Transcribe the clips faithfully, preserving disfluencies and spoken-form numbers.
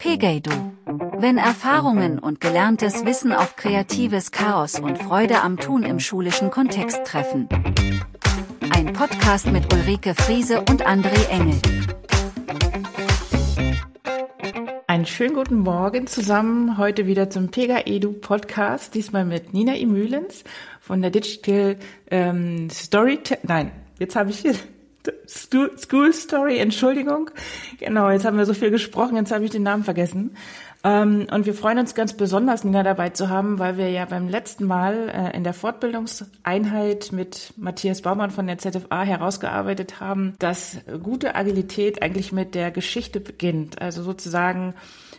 Pegeidu. Wenn Erfahrungen und gelerntes Wissen auf kreatives Chaos und Freude am Tun im schulischen Kontext treffen. Ein Podcast mit Ulrike Friese und André Engel. Einen schönen guten Morgen zusammen, heute wieder zum Pegeidu Podcast, diesmal mit Nina Imülens von der Digital ähm, Story, nein, jetzt habe ich hier School Story, Entschuldigung, genau, jetzt haben wir so viel gesprochen, jetzt habe ich den Namen vergessen. Ähm, und wir freuen uns ganz besonders, Nina dabei zu haben, weil wir ja beim letzten Mal äh, in der Fortbildungseinheit mit Matthias Baumann von der Z F A herausgearbeitet haben, dass gute Agilität eigentlich mit der Geschichte beginnt. Also sozusagen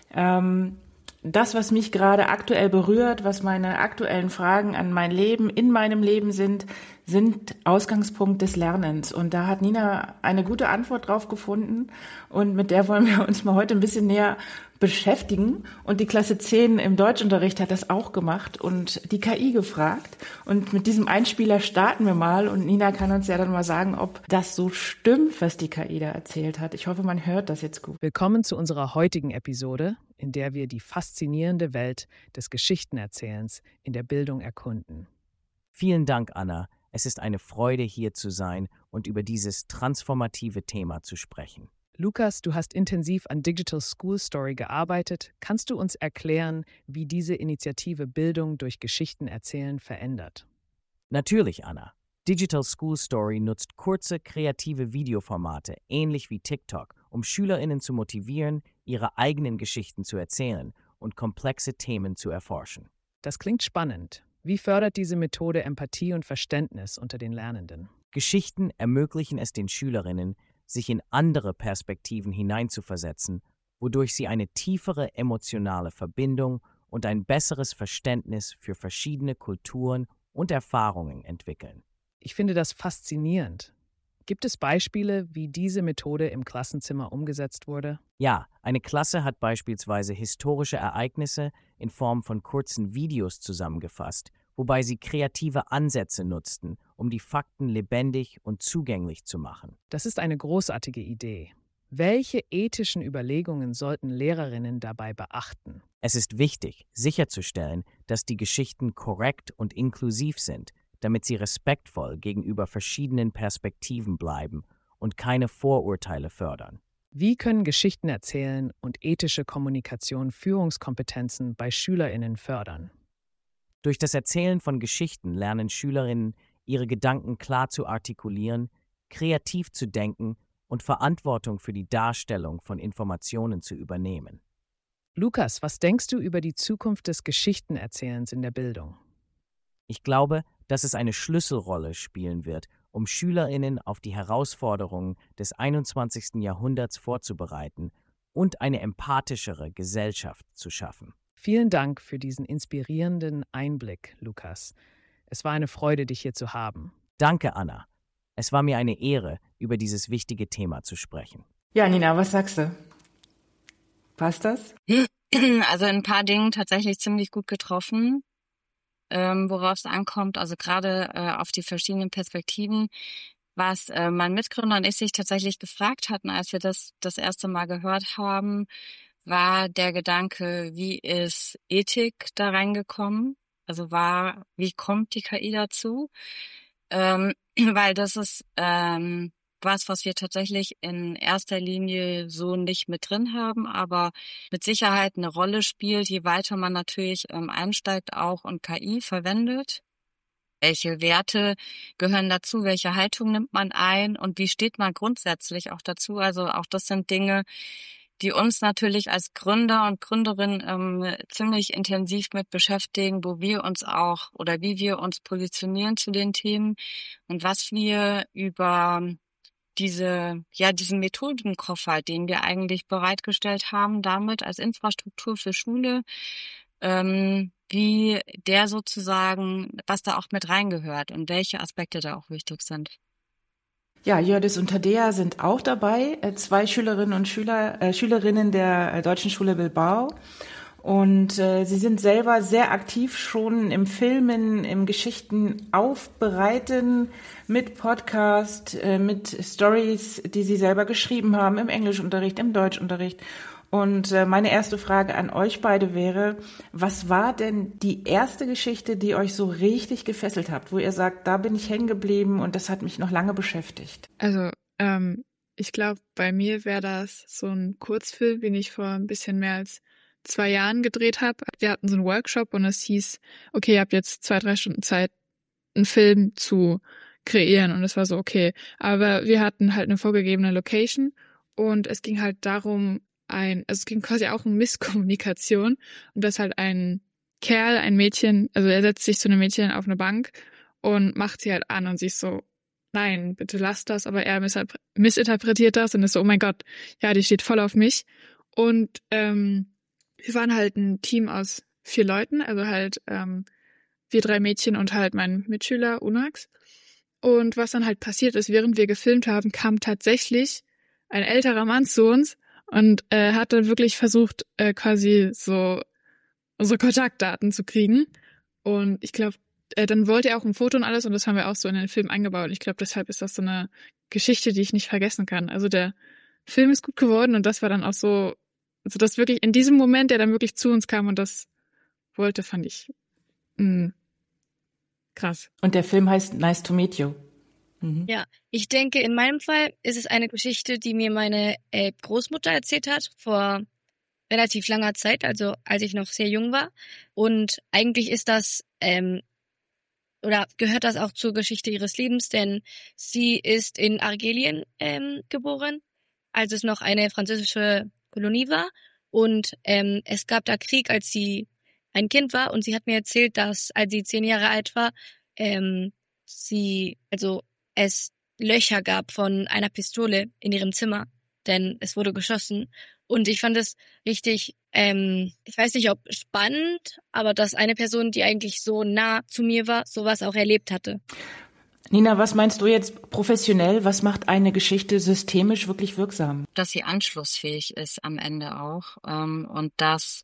ähm, das, was mich gerade aktuell berührt, was meine aktuellen Fragen an mein Leben, in meinem Leben sind, sind Ausgangspunkt des Lernens. Und da hat Nina eine gute Antwort drauf gefunden. Und mit der wollen wir uns mal heute ein bisschen näher beschäftigen. Und die Klasse zehn im Deutschunterricht hat das auch gemacht und die K I gefragt. Und mit diesem Einspieler starten wir mal. Und Nina kann uns ja dann mal sagen, ob das so stimmt, was die K I da erzählt hat. Ich hoffe, man hört das jetzt gut. Willkommen zu unserer heutigen Episode, in der wir die faszinierende Welt des Geschichtenerzählens in der Bildung erkunden. Vielen Dank, Anna. Es ist eine Freude, hier zu sein und über dieses transformative Thema zu sprechen. Lukas, du hast intensiv an Digital School Story gearbeitet. Kannst du uns erklären, wie diese Initiative Bildung durch Geschichtenerzählen verändert? Natürlich, Anna. Digital School Story nutzt kurze, kreative Videoformate, ähnlich wie TikTok, um SchülerInnen zu motivieren, ihre eigenen Geschichten zu erzählen und komplexe Themen zu erforschen. Das klingt spannend. Wie fördert diese Methode Empathie und Verständnis unter den Lernenden? Geschichten ermöglichen es den SchülerInnen, sich in andere Perspektiven hineinzuversetzen, wodurch sie eine tiefere emotionale Verbindung und ein besseres Verständnis für verschiedene Kulturen und Erfahrungen entwickeln. Ich finde das faszinierend. Gibt es Beispiele, wie diese Methode im Klassenzimmer umgesetzt wurde? Ja, eine Klasse hat beispielsweise historische Ereignisse in Form von kurzen Videos zusammengefasst, wobei sie kreative Ansätze nutzten, um die Fakten lebendig und zugänglich zu machen. Das ist eine großartige Idee. Welche ethischen Überlegungen sollten Lehrerinnen dabei beachten? Es ist wichtig, sicherzustellen, dass die Geschichten korrekt und inklusiv sind, damit sie respektvoll gegenüber verschiedenen Perspektiven bleiben und keine Vorurteile fördern. Wie können Geschichten erzählen und ethische Kommunikation Führungskompetenzen bei SchülerInnen fördern? Durch das Erzählen von Geschichten lernen SchülerInnen, ihre Gedanken klar zu artikulieren, kreativ zu denken und Verantwortung für die Darstellung von Informationen zu übernehmen. Lukas, was denkst du über die Zukunft des Geschichtenerzählens in der Bildung? Ich glaube, dass es eine Schlüsselrolle spielen wird, um SchülerInnen auf die Herausforderungen des einundzwanzigsten Jahrhunderts vorzubereiten und eine empathischere Gesellschaft zu schaffen. Vielen Dank für diesen inspirierenden Einblick, Lukas. Es war eine Freude, dich hier zu haben. Danke, Anna. Es war mir eine Ehre, über dieses wichtige Thema zu sprechen. Ja, Nina, was sagst du? Passt das? Also in ein paar Dingen tatsächlich ziemlich gut getroffen. Ähm, worauf es ankommt, also gerade äh, auf die verschiedenen Perspektiven, was äh, mein Mitgründer und ich sich tatsächlich gefragt hatten, als wir das das erste Mal gehört haben, war der Gedanke, wie ist Ethik da reingekommen? Also war, wie kommt die K I dazu? Ähm, weil das ist ähm, was, was wir tatsächlich in erster Linie so nicht mit drin haben, aber mit Sicherheit eine Rolle spielt, je weiter man natürlich ähm, einsteigt auch und K I verwendet. Welche Werte gehören dazu? Welche Haltung nimmt man ein? Und wie steht man grundsätzlich auch dazu? Also auch das sind Dinge, die uns natürlich als Gründer und Gründerin ähm, ziemlich intensiv mit beschäftigen, wo wir uns auch oder wie wir uns positionieren zu den Themen und was wir über diese, ja, diesen Methodenkoffer, den wir eigentlich bereitgestellt haben, damit als Infrastruktur für Schule, ähm, wie der sozusagen, was da auch mit reingehört und welche Aspekte da auch wichtig sind. Ja, Jördis und Tadea sind auch dabei, zwei Schülerinnen und Schüler, äh, Schülerinnen der Deutschen Schule Bilbao. Und äh, sie sind selber sehr aktiv schon im Filmen, im Geschichten aufbereiten, mit Podcast, äh, mit Stories, die sie selber geschrieben haben, im Englischunterricht, im Deutschunterricht. Und äh, meine erste Frage an euch beide wäre, was war denn die erste Geschichte, die euch so richtig gefesselt hat, wo ihr sagt, da bin ich hängen geblieben und das hat mich noch lange beschäftigt? Also, ähm, ich glaube, bei mir wäre das so ein Kurzfilm, den ich vor ein bisschen mehr als zwei Jahren gedreht habe. Wir hatten so einen Workshop und es hieß, okay, ihr habt jetzt zwei, drei Stunden Zeit, einen Film zu kreieren. Und es war so, okay. Aber wir hatten halt eine vorgegebene Location und es ging halt darum, ein, also es ging quasi auch um Misskommunikation und dass halt ein Kerl, ein Mädchen, also er setzt sich zu einem Mädchen auf eine Bank und macht sie halt an und sie ist so, nein, bitte lass das, aber er missinterpretiert das und ist so, oh mein Gott, ja, die steht voll auf mich. Und ähm, wir waren halt ein Team aus vier Leuten, also halt ähm, wir drei Mädchen und halt mein Mitschüler Unax. Und was dann halt passiert ist, während wir gefilmt haben, kam tatsächlich ein älterer Mann zu uns und äh, hat dann wirklich versucht, äh, quasi so unsere Kontaktdaten zu kriegen. Und ich glaube, äh, dann wollte er auch ein Foto und alles und das haben wir auch so in den Film eingebaut. Ich glaube, deshalb ist das so eine Geschichte, die ich nicht vergessen kann. Also der Film ist gut geworden und das war dann auch so, also das wirklich in diesem Moment, der dann wirklich zu uns kam und das wollte, fand ich mh, krass. Und der Film heißt Nice to Meet You. Mhm. Ja, ich denke, in meinem Fall ist es eine Geschichte, die mir meine äh, Großmutter erzählt hat vor relativ langer Zeit, also als ich noch sehr jung war. Und eigentlich ist das, ähm, oder gehört das auch zur Geschichte ihres Lebens, denn sie ist in Argelien ähm, geboren, als es noch eine französische Kolonie war. Und ähm, es gab da Krieg, als sie ein Kind war. Und sie hat mir erzählt, dass, als sie zehn Jahre alt war, ähm, sie, also es Löcher gab von einer Pistole in ihrem Zimmer, denn es wurde geschossen. Und ich fand es richtig, ähm, ich weiß nicht, ob spannend, aber dass eine Person, die eigentlich so nah zu mir war, sowas auch erlebt hatte. Nina, was meinst du jetzt professionell? Was macht eine Geschichte systemisch wirklich wirksam? Dass sie anschlussfähig ist am Ende auch ähm, und dass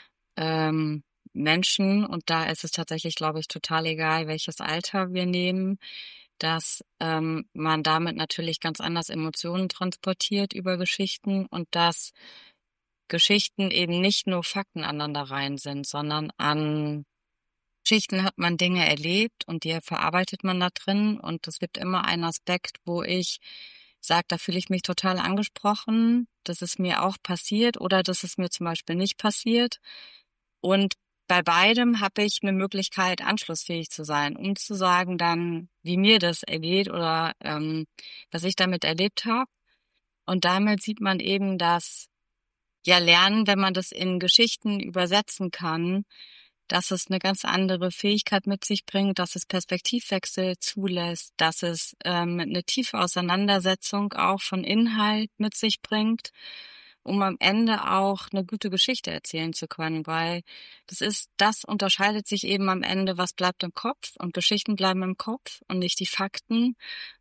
ähm, Menschen, und da ist es tatsächlich, glaube ich, total egal, welches Alter wir nehmen, dass ähm, man damit natürlich ganz anders Emotionen transportiert über Geschichten und dass Geschichten eben nicht nur Fakten aneinanderreihen sind, sondern an Geschichten hat man Dinge erlebt und die verarbeitet man da drin und es gibt immer einen Aspekt, wo ich sage, da fühle ich mich total angesprochen, das ist mir auch passiert oder das ist mir zum Beispiel nicht passiert und bei beidem habe ich eine Möglichkeit, anschlussfähig zu sein, um zu sagen dann, wie mir das ergeht oder ähm, was ich damit erlebt habe. Und damit sieht man eben, dass ja Lernen, wenn man das in Geschichten übersetzen kann, dass es eine ganz andere Fähigkeit mit sich bringt, dass es Perspektivwechsel zulässt, dass es ähm, eine tiefe Auseinandersetzung auch von Inhalt mit sich bringt, um am Ende auch eine gute Geschichte erzählen zu können, weil das ist, das unterscheidet sich eben am Ende, was bleibt im Kopf und Geschichten bleiben im Kopf und nicht die Fakten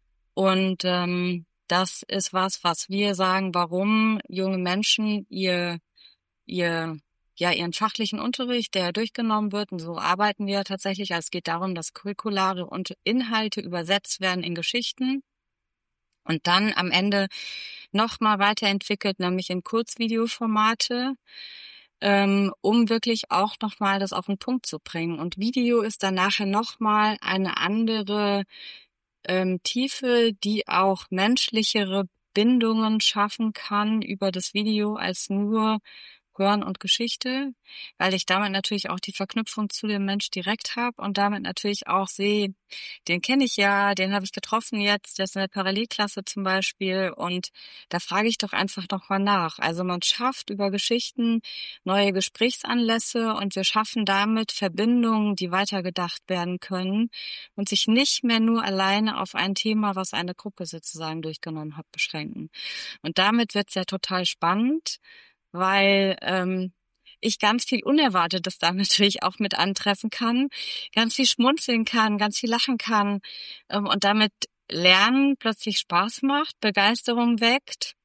und ähm, das ist was, was wir sagen, warum junge Menschen ihr, ihr, ja, ihren fachlichen Unterricht, der durchgenommen wird, und so arbeiten wir tatsächlich, also es geht darum, dass curriculare und Inhalte übersetzt werden in Geschichten und dann am Ende nochmal weiterentwickelt, nämlich in Kurzvideoformate, ähm, um wirklich auch nochmal das auf den Punkt zu bringen. Und Video ist dann nachher nochmal eine andere ähm, Tiefe, die auch menschlichere Bindungen schaffen kann über das Video als nur Hören und Geschichte, weil ich damit natürlich auch die Verknüpfung zu dem Mensch direkt habe und damit natürlich auch sehe, den kenne ich ja, den habe ich getroffen jetzt, der ist in der Parallelklasse zum Beispiel und da frage ich doch einfach nochmal nach. Also man schafft über Geschichten neue Gesprächsanlässe und wir schaffen damit Verbindungen, die weitergedacht werden können und sich nicht mehr nur alleine auf ein Thema, was eine Gruppe sozusagen durchgenommen hat, beschränken. Und damit wird es ja total spannend, weil ähm, ich ganz viel Unerwartetes da natürlich auch mit antreffen kann, ganz viel schmunzeln kann, ganz viel lachen kann ähm, und damit Lernen plötzlich Spaß macht, Begeisterung weckt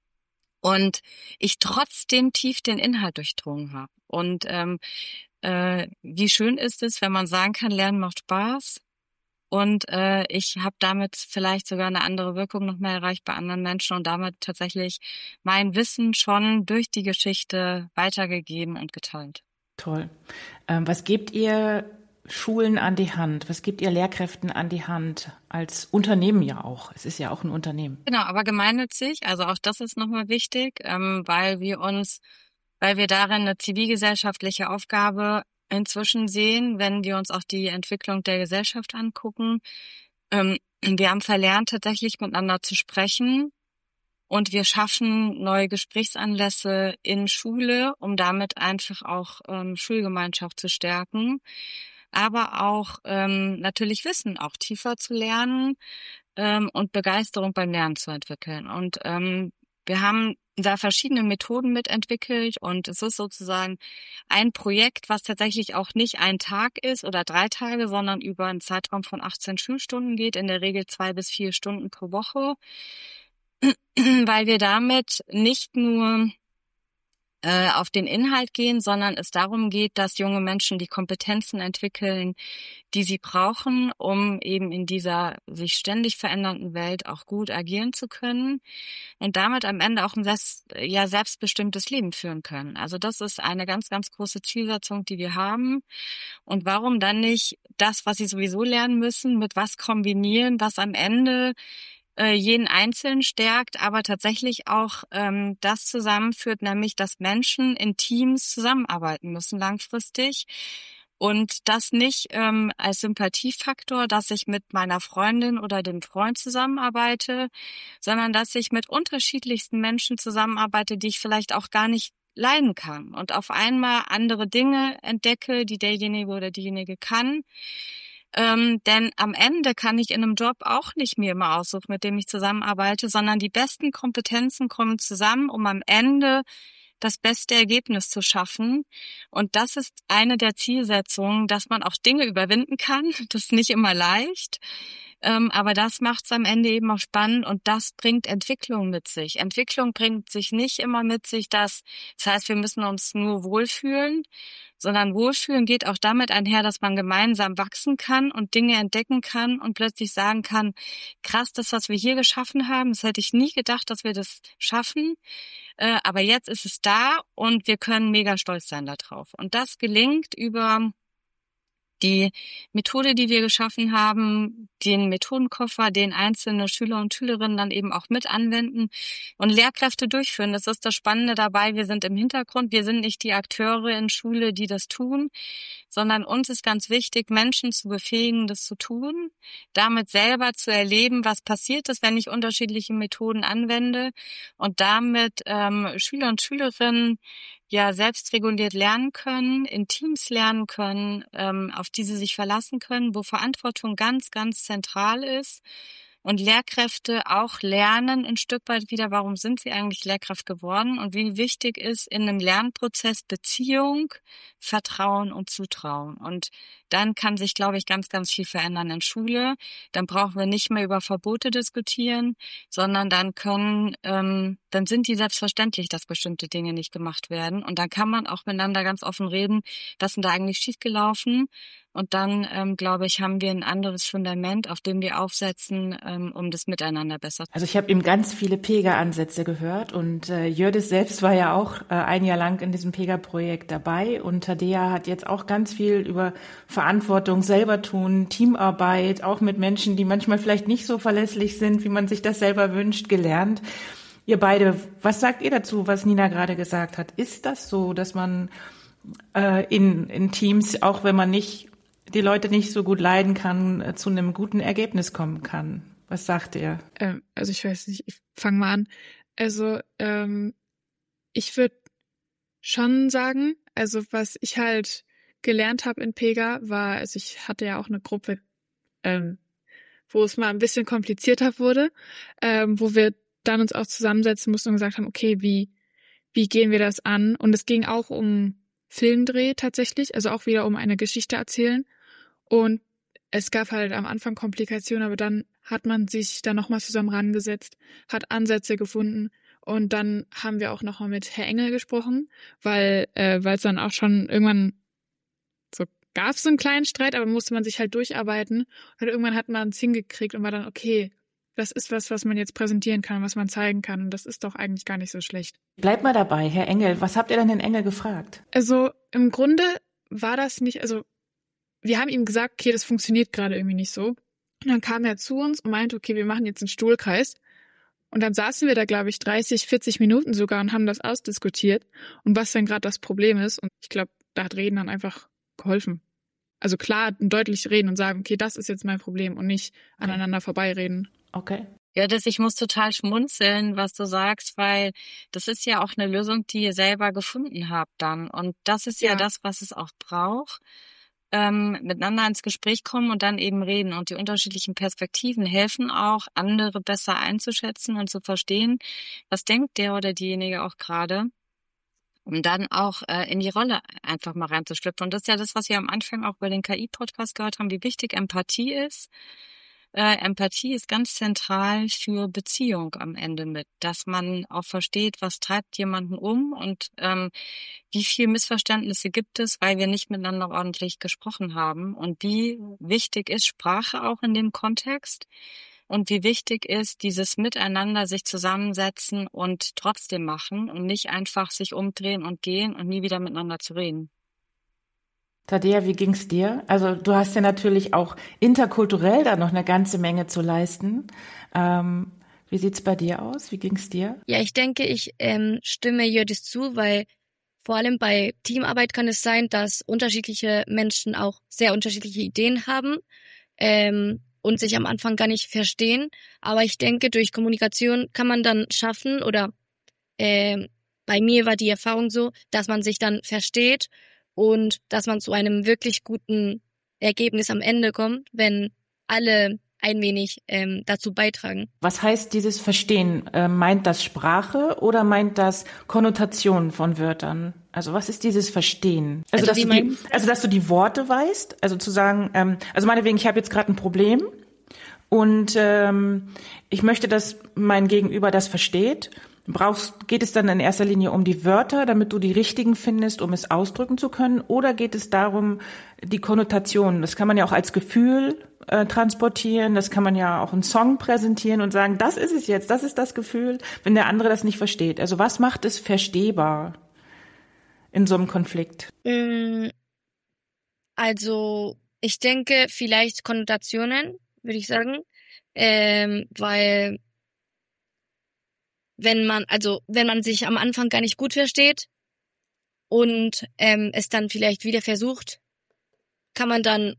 und ich trotzdem tief den Inhalt durchdrungen habe. Und ähm, äh, wie schön ist es, wenn man sagen kann, Lernen macht Spaß und äh, ich habe damit vielleicht sogar eine andere Wirkung noch mehr erreicht bei anderen Menschen und damit tatsächlich mein Wissen schon durch die Geschichte weitergegeben und geteilt. Toll. Ähm, was gebt ihr Schulen an die Hand? Was gebt ihr Lehrkräften an die Hand als Unternehmen ja auch? Es ist ja auch ein Unternehmen. Genau, aber gemeinnützig, also auch das ist nochmal wichtig, ähm, weil wir uns, weil wir darin eine zivilgesellschaftliche Aufgabe inzwischen sehen, wenn wir uns auch die Entwicklung der Gesellschaft angucken. Ähm, wir haben verlernt, tatsächlich miteinander zu sprechen und wir schaffen neue Gesprächsanlässe in Schule, um damit einfach auch ähm, Schulgemeinschaft zu stärken, aber auch ähm, natürlich Wissen auch tiefer zu lernen ähm, und Begeisterung beim Lernen zu entwickeln. Und ähm, wir haben da verschiedene Methoden mitentwickelt und es ist sozusagen ein Projekt, was tatsächlich auch nicht ein Tag ist oder drei Tage, sondern über einen Zeitraum von achtzehn Schulstunden geht, in der Regel zwei bis vier Stunden pro Woche, weil wir damit nicht nur äh, auf den Inhalt gehen, sondern es darum geht, dass junge Menschen die Kompetenzen entwickeln, die sie brauchen, um eben in dieser sich ständig verändernden Welt auch gut agieren zu können und damit am Ende auch ein selbst, ja, selbstbestimmtes Leben führen können. Also das ist eine ganz, ganz große Zielsetzung, die wir haben. Und warum dann nicht das, was sie sowieso lernen müssen, mit was kombinieren, was am Ende äh, jeden Einzelnen stärkt, aber tatsächlich auch ähm, das zusammenführt, nämlich dass Menschen in Teams zusammenarbeiten müssen langfristig. Und das nicht ähm, als Sympathiefaktor, dass ich mit meiner Freundin oder dem Freund zusammenarbeite, sondern dass ich mit unterschiedlichsten Menschen zusammenarbeite, die ich vielleicht auch gar nicht leiden kann. Und auf einmal andere Dinge entdecke, die derjenige oder diejenige kann. Ähm, denn am Ende kann ich in einem Job auch nicht mir immer aussuchen, mit dem ich zusammenarbeite, sondern die besten Kompetenzen kommen zusammen, um am Ende das beste Ergebnis zu schaffen. Und das ist eine der Zielsetzungen, dass man auch Dinge überwinden kann. Das ist nicht immer leicht. Ähm, aber das macht es am Ende eben auch spannend und das bringt Entwicklung mit sich. Entwicklung bringt sich nicht immer mit sich, dass, das heißt, wir müssen uns nur wohlfühlen, sondern Wohlfühlen geht auch damit einher, dass man gemeinsam wachsen kann und Dinge entdecken kann und plötzlich sagen kann, krass, das, was wir hier geschaffen haben, das hätte ich nie gedacht, dass wir das schaffen, äh, aber jetzt ist es da und wir können mega stolz sein darauf. Und das gelingt über die Methode, die wir geschaffen haben, den Methodenkoffer, den einzelne Schüler und Schülerinnen dann eben auch mit anwenden und Lehrkräfte durchführen. Das ist das Spannende dabei. Wir sind im Hintergrund. Wir sind nicht die Akteure in Schule, die das tun, sondern uns ist ganz wichtig, Menschen zu befähigen, das zu tun, damit selber zu erleben, was passiert ist, wenn ich unterschiedliche Methoden anwende und damit ähm, Schüler und Schülerinnen ja selbstreguliert lernen können, in Teams lernen können, ähm, auf die sie sich verlassen können, wo Verantwortung ganz, ganz zentral ist und Lehrkräfte auch lernen ein Stück weit wieder, warum sind sie eigentlich Lehrkraft geworden und wie wichtig ist in einem Lernprozess Beziehung, Vertrauen und Zutrauen. Und dann kann sich, glaube ich, ganz, ganz viel verändern in Schule. Dann brauchen wir nicht mehr über Verbote diskutieren, sondern dann können, ähm, dann sind die selbstverständlich, dass bestimmte Dinge nicht gemacht werden. Und dann kann man auch miteinander ganz offen reden, was ist denn da eigentlich schiefgelaufen? Und dann, ähm, glaube ich, haben wir ein anderes Fundament, auf dem wir aufsetzen, ähm, um das Miteinander besser zu machen. Also ich habe eben ganz viele Pega-Ansätze gehört und äh, Jördis selbst war ja auch äh, ein Jahr lang in diesem Pega-Projekt dabei und Tadea hat jetzt auch ganz viel über Verantwortung selber tun, Teamarbeit, auch mit Menschen, die manchmal vielleicht nicht so verlässlich sind, wie man sich das selber wünscht, gelernt. Ihr beide, was sagt ihr dazu, was Nina gerade gesagt hat? Ist das so, dass man äh, in, in Teams, auch wenn man nicht die Leute nicht so gut leiden kann, zu einem guten Ergebnis kommen kann? Was sagt ihr? Ähm, also ich weiß nicht, ich fange mal an. Also ähm, ich würde schon sagen, also was ich halt gelernt habe in Pega war, also ich hatte ja auch eine Gruppe, ähm, wo es mal ein bisschen komplizierter wurde, ähm, wo wir dann uns auch zusammensetzen mussten und gesagt haben, okay, wie wie gehen wir das an? Und es ging auch um Filmdreh tatsächlich, also auch wieder um eine Geschichte erzählen. Und es gab halt am Anfang Komplikationen, aber dann hat man sich da nochmal zusammen rangesetzt, hat Ansätze gefunden und dann haben wir auch nochmal mit Herr Engel gesprochen, weil äh, weil es dann auch schon irgendwann so gab es so einen kleinen Streit, aber musste man sich halt durcharbeiten. Und irgendwann hat man es hingekriegt und war dann, okay, das ist was, was man jetzt präsentieren kann, was man zeigen kann. Und das ist doch eigentlich gar nicht so schlecht. Bleibt mal dabei, Herr Engel. Was habt ihr denn den Engel gefragt? Also im Grunde war das nicht, also wir haben ihm gesagt, okay, das funktioniert gerade irgendwie nicht so. Und dann kam er zu uns und meinte, okay, wir machen jetzt einen Stuhlkreis. Und dann saßen wir da, glaube ich, dreißig, vierzig Minuten sogar und haben das ausdiskutiert und was denn gerade das Problem ist. Und ich glaube, da hat Reden dann einfach geholfen. Also klar, deutlich reden und sagen, okay, das ist jetzt mein Problem und nicht Okay. aneinander vorbeireden. Okay. Ja, das, ich muss total schmunzeln, was du sagst, weil das ist ja auch eine Lösung, die ihr selber gefunden habt dann. Und das ist ja, Ja. das, was es auch braucht. Ähm, miteinander ins Gespräch kommen und dann eben reden. Und die unterschiedlichen Perspektiven helfen auch, andere besser einzuschätzen und zu verstehen, was denkt der oder diejenige auch gerade, um dann auch äh, in die Rolle einfach mal reinzuschlüpfen. Und das ist ja das, was wir am Anfang auch bei den K I-Podcast gehört haben, wie wichtig Empathie ist. Äh, Empathie ist ganz zentral für Beziehung am Ende mit, dass man auch versteht, was treibt jemanden um und ähm, wie viel Missverständnisse gibt es, weil wir nicht miteinander ordentlich gesprochen haben und wie wichtig ist Sprache auch in dem Kontext und wie wichtig ist dieses Miteinander sich zusammensetzen und trotzdem machen und nicht einfach sich umdrehen und gehen und nie wieder miteinander zu reden. Tadea, wie ging's dir? Also du hast ja natürlich auch interkulturell da noch eine ganze Menge zu leisten. Ähm, wie sieht's bei dir aus? Wie ging's dir? Ja, ich denke, ich ähm, stimme Jördis zu, weil vor allem bei Teamarbeit kann es sein, dass unterschiedliche Menschen auch sehr unterschiedliche Ideen haben ähm, und sich am Anfang gar nicht verstehen. Aber ich denke, durch Kommunikation kann man dann schaffen oder ähm, bei mir war die Erfahrung so, dass man sich dann versteht und dass man zu einem wirklich guten Ergebnis am Ende kommt, wenn alle ein wenig ähm, dazu beitragen. Was heißt dieses Verstehen? Äh, meint das Sprache oder meint das Konnotationen von Wörtern? Also was ist dieses Verstehen? Also, Also dass, wie du die, mein- also dass du die Worte weißt, also zu sagen, ähm, also meinetwegen, ich habe jetzt gerade ein Problem und ähm, ich möchte, dass mein Gegenüber das versteht. Brauchst, geht es dann in erster Linie um die Wörter, damit du die richtigen findest, um es ausdrücken zu können? Oder geht es darum, die Konnotationen? Das kann man ja auch als Gefühl äh, transportieren, das kann man ja auch einen Song präsentieren und sagen, das ist es jetzt, das ist das Gefühl, wenn der andere das nicht versteht. Also was macht es verstehbar in so einem Konflikt? Mm, Also ich denke vielleicht Konnotationen, würde ich sagen, ähm, weil wenn man, also wenn man sich am Anfang gar nicht gut versteht und ähm, es dann vielleicht wieder versucht, kann man dann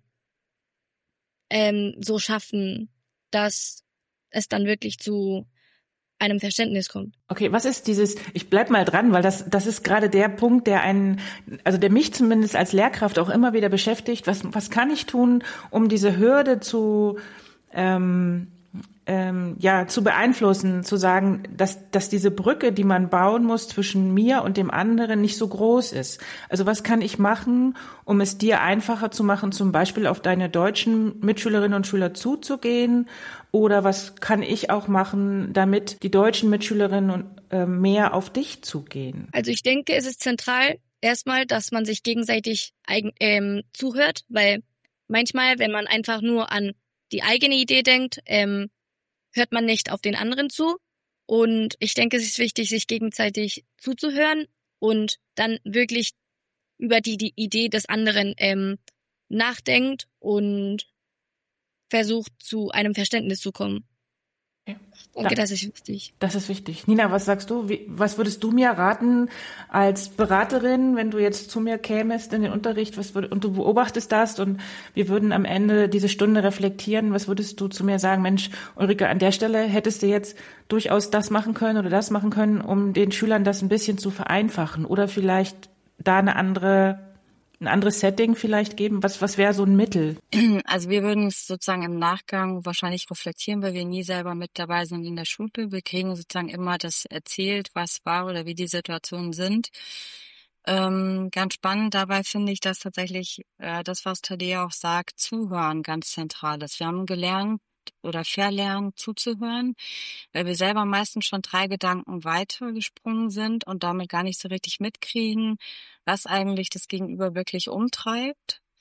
ähm, so schaffen, dass es dann wirklich zu einem Verständnis kommt. Okay, was ist dieses, ich bleib mal dran, weil das, das ist gerade der Punkt, der einen, also der mich zumindest als Lehrkraft auch immer wieder beschäftigt. Was, was kann ich tun, um diese Hürde zu, ähm, ähm, ja, zu beeinflussen, zu sagen, dass, dass diese Brücke, die man bauen muss zwischen mir und dem anderen, nicht so groß ist. Also was kann ich machen, um es dir einfacher zu machen, zum Beispiel auf deine deutschen Mitschülerinnen und Schüler zuzugehen? Oder was kann ich auch machen, damit die deutschen Mitschülerinnen und, äh, mehr auf dich zugehen? Also ich denke, es ist zentral erstmal, dass man sich gegenseitig eigen, ähm, zuhört, weil manchmal, wenn man einfach nur an die eigene Idee denkt, ähm, hört man nicht auf den anderen zu. Und ich denke, es ist wichtig, sich gegenseitig zuzuhören und dann wirklich über die, die Idee des anderen ähm, nachdenkt und versucht, zu einem Verständnis zu kommen. Okay. Ich denke, Da- das ist wichtig. Das ist wichtig. Nina, was sagst du? Wie, was würdest du mir raten als Beraterin, wenn du jetzt zu mir kämest in den Unterricht, was würd, und du beobachtest das und wir würden am Ende diese Stunde reflektieren, was würdest du zu mir sagen? Mensch, Ulrike, an der Stelle hättest du jetzt durchaus das machen können oder das machen können, um den Schülern das ein bisschen zu vereinfachen oder vielleicht da eine andere, ein anderes Setting vielleicht geben? Was, was wäre so ein Mittel? Also wir würden es sozusagen im Nachgang wahrscheinlich reflektieren, weil wir nie selber mit dabei sind in der Schule. Wir kriegen sozusagen immer das erzählt, was war oder wie die Situationen sind. Ähm, ganz spannend dabei finde ich, dass tatsächlich äh, das, was Tadea auch sagt, Zuhören ganz zentral ist. Wir haben gelernt oder verlernt zuzuhören, weil wir selber meistens schon drei Gedanken weitergesprungen sind und damit gar nicht so richtig mitkriegen, was eigentlich das Gegenüber wirklich umtreibt.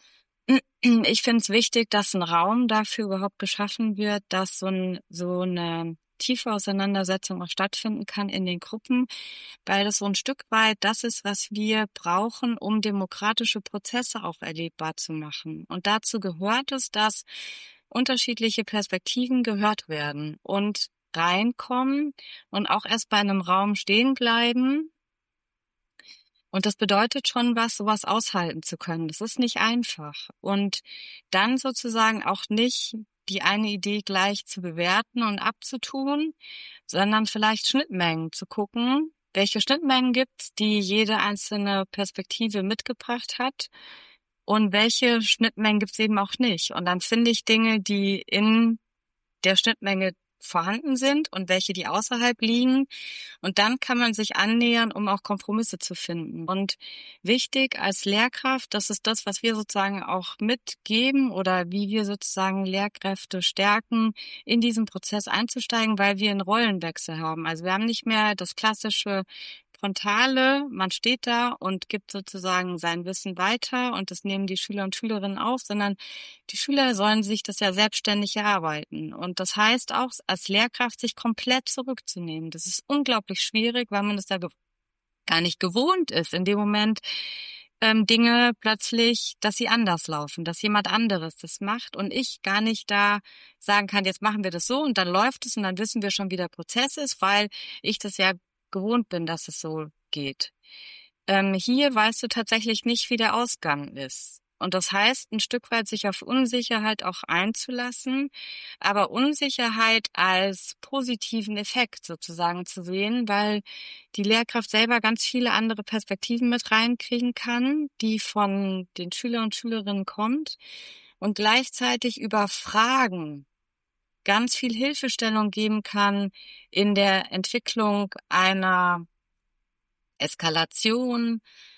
Ich finde es wichtig, dass ein Raum dafür überhaupt geschaffen wird, dass so, ein, so eine tiefe Auseinandersetzung auch stattfinden kann in den Gruppen, weil das so ein Stück weit das ist, was wir brauchen, um demokratische Prozesse auch erlebbar zu machen. Und dazu gehört es, dass unterschiedliche Perspektiven gehört werden und reinkommen und auch erst bei einem Raum stehen bleiben. Und das bedeutet schon was, sowas aushalten zu können. Das ist nicht einfach. Und dann sozusagen auch nicht die eine Idee gleich zu bewerten und abzutun, sondern vielleicht Schnittmengen zu gucken, welche Schnittmengen gibt's, die jede einzelne Perspektive mitgebracht hat und welche Schnittmengen gibt's eben auch nicht. Und dann finde ich Dinge, die in der Schnittmenge vorhanden sind und welche, die außerhalb liegen. Und dann kann man sich annähern, um auch Kompromisse zu finden. Und wichtig als Lehrkraft, das ist das, was wir sozusagen auch mitgeben oder wie wir sozusagen Lehrkräfte stärken, in diesen Prozess einzusteigen, weil wir einen Rollenwechsel haben. Also wir haben nicht mehr das klassische Frontale, man steht da und gibt sozusagen sein Wissen weiter und das nehmen die Schüler und Schülerinnen auf, sondern die Schüler sollen sich das ja selbstständig erarbeiten. Und das heißt auch, als Lehrkraft sich komplett zurückzunehmen. Das ist unglaublich schwierig, weil man das ja gar nicht gewohnt ist, in dem Moment ähm, Dinge plötzlich, dass sie anders laufen, dass jemand anderes das macht und ich gar nicht da sagen kann, jetzt machen wir das so und dann läuft es und dann wissen wir schon, wie der Prozess ist, weil ich das ja gewohnt bin, dass es so geht. Ähm, hier weißt du tatsächlich nicht, wie der Ausgang ist. Und das heißt, ein Stück weit sich auf Unsicherheit auch einzulassen, aber Unsicherheit als positiven Effekt sozusagen zu sehen, weil die Lehrkraft selber ganz viele andere Perspektiven mit reinkriegen kann, die von den Schülern und Schülerinnen kommt und gleichzeitig über Fragen ganz viel Hilfestellung geben kann in der Entwicklung einer Eskalation,